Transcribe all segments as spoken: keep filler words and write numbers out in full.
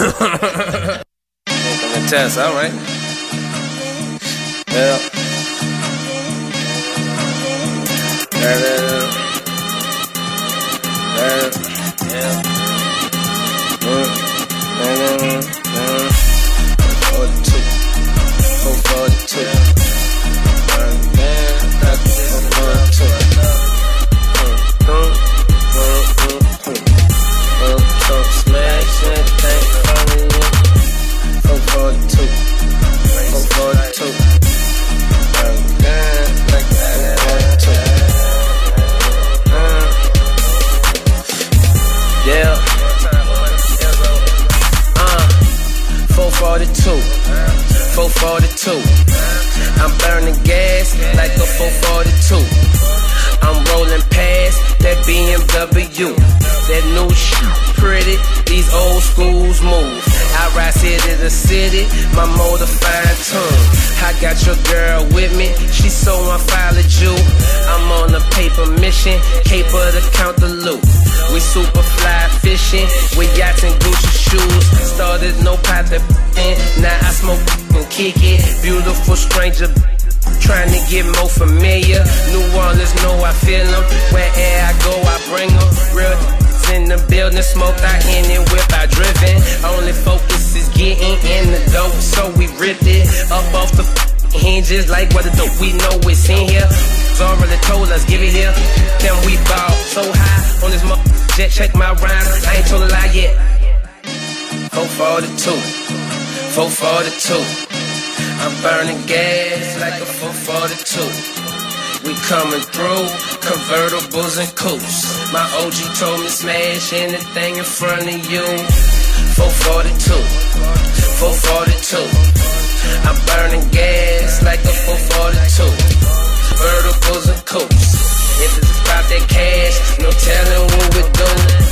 Test, all right. Yeah. Yeah. Yeah. Yeah. forty-two. four forty-two. four forty-two. I'm burning gas like a four forty-two. I'm rolling past that B M W. That new shit pretty, these old schools move. I ride city to city, my motor fine tune. I got your girl with me, she so unfollow you. I'm on a paper mission, caper to count the loot. We super fly fishing, with yachts and Gucci shoes. Started no pot that in, now I smoke and kick it. Beautiful stranger, trying to get more familiar. New Orleans know I feel them, wherever I go I bring them. Real in the building, smoked out in it, whip I driven. Only focus is getting in the dope, so we ripped it up off the hinges like what the dope we know it's in here. Already told us, give it here. Then we ball so high on this mo- jet, check my rhymes, I ain't told a lie yet. four forty-two, four forty-two. I'm burning gas like a four forty-two. We coming through, convertibles and coupes. My O G told me smash anything in front of you. four forty-two, four forty-two. I'm burning gas like a four forty-two. Convertibles and coupes. If it's about that cash, no telling what we do.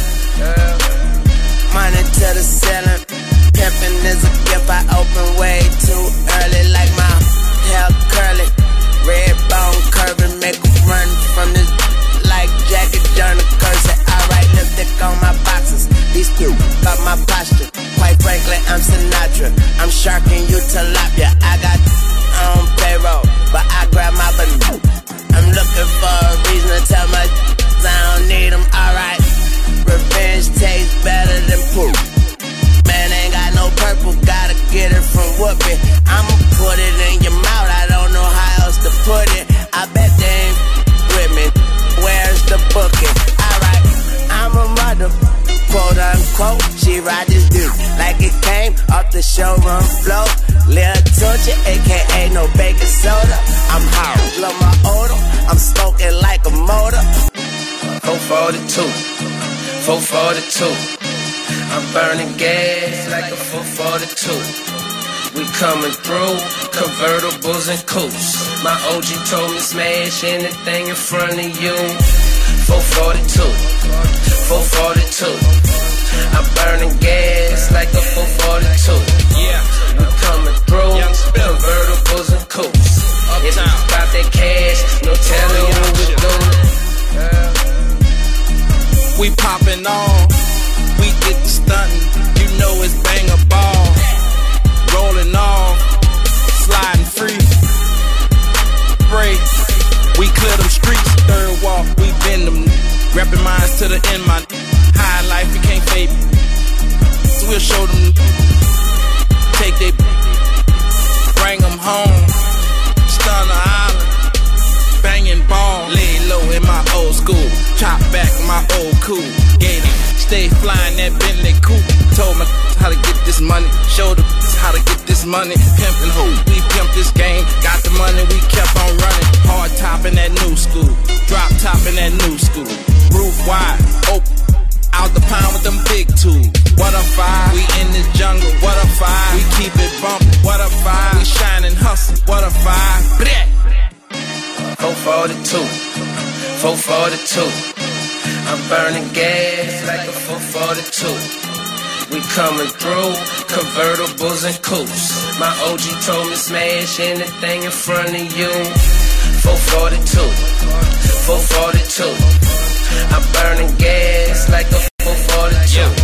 Money to the ceiling, pimping is a gift I open way too early. Like my hair curly, red bone curving, make a run from this like Jackie Journal curse. I write lipstick on my boxes, these two got my posture. Quite frankly, I'm Sinatra, I'm sharking you tilapia. I got on payroll, but I grab my banana. I'm looking for a reason to tell my I don't need them, alright. Revenge tastes better than poop. Man ain't got no purple, gotta get it from whooping. I'ma put it in your mouth, I don't know how else to put it. I bet they ain't with me, where's the booking? Alright, I'm a mother, quote unquote. She ride this dude like it came off the showroom floor. Lil Tunchi, aka no baking soda. I'm hot, love my odor, I'm smoking like a motor. four forty-two, four forty-two. I'm burning gas like a four forty-two. We coming through, convertibles and coupes. My O G told me smash anything in front of you. four forty-two, four forty-two. I'm burning gas like a four forty-two. Yeah, we coming through, convertibles and coupes. If it's about that cash, no telling what we doing. We poppin' on, we get the stuntin'. You know it's bang a ball. Rollin' off, sliding free. Break, we clear them streets. Third walk, we bend them. Rapping minds to the end, my high life, we can't fade me. So we'll show them. Take they, bring them home. Stun the island, banging ball. Lay low in my old school. Chop back my old cool. Gate stay flying that Bentley coupe. Told me how to get this money. Showed them how to get this money. Pimpin' who? We pimp this game. Got the money, we kept on running. Hard top in that new school. Drop top in that new school. Roof wide, open. Out the pound with them big tools. What a five, we in the jungle. What a five, we keep it bumpin'. What a five, we shine and hustle. What a five, bleh. four forty-two, four forty-two. I'm burning gas like a four forty-two. We coming through, convertibles and coupes. My O G told me smash anything in front of you. four forty-two, four forty-two. I'm burning gas like a four forty-two.